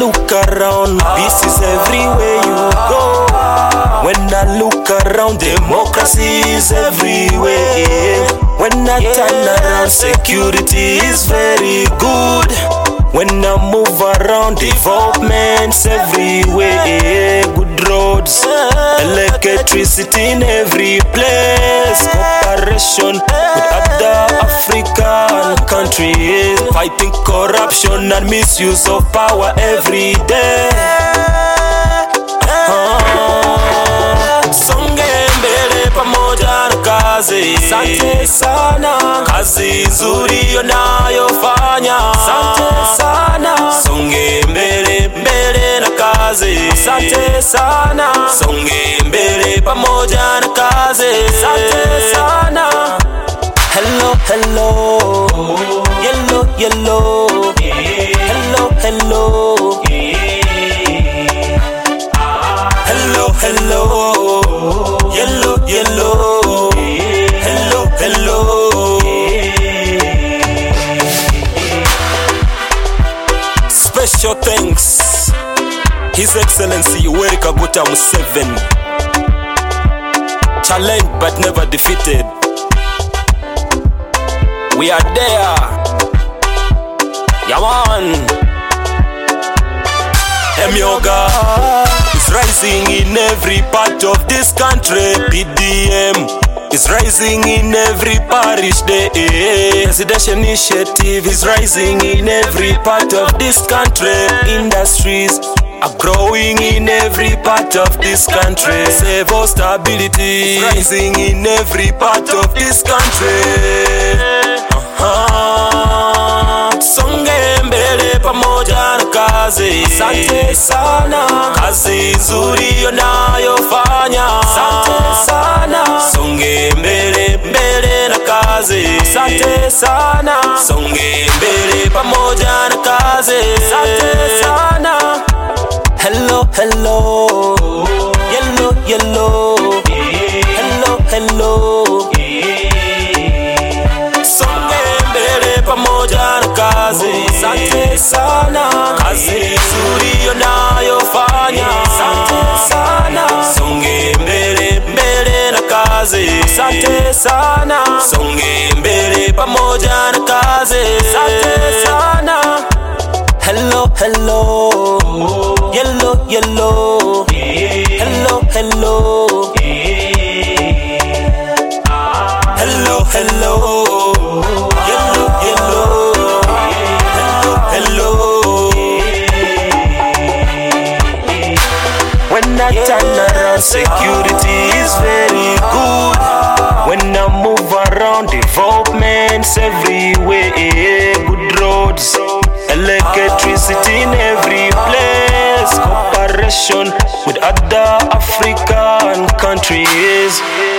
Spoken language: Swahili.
look around, peace is everywhere you go. When I look around, democracy is everywhere. When I turn around, security is very good. When I move around, developments everywhere. Good roads, electricity in every place. Cooperation with other African countries, fighting corruption and misuse of power every day. Songe mbele pamoja na kazi. Asante sana, kazi nzuri unayofanya. Asante sana, songe mbele na kazi. Asante sana, songe mbele pamoja na kazi. Asante sana. Hello, hello, yellow, yellow. Hello, hello. Hello, hello, yellow, yellow. Hello, hello. Special thanks, His Excellency Yoweri Kaguta Museveni. Challenged but never defeated. We are there. Yaman. Emyoga is rising in every part of this country. PDM is rising in every parish day. Presidential initiative is rising in every part of this country. Industries are growing in every part of this country. Civil stability is rising in every part of this country. Songe mbele pamoja na kazi. Asante sana, kazi nzuri unayofanya. Asante sana, songe mbele na kazi. Asante sana, songe mbele pamoja na kazi. Asante sana. Hello, hello, yellow, yellow. Hello, hello. Songe mbele pamoja na kazi. Asante sana, kazi nzuri unayofanya. Asante sana, songe mbele na kazi. Asante sana, songe mbele pamoja na kazi. Asante sana. Hello, hello, yellow, yellow. Hello, hello. Hello, hello. Yellow, yellow. Hello, hello. When I turn around, security is very good. When I move around, developments everywhere. Good roads, electricity in every place. Cooperation with other African countries.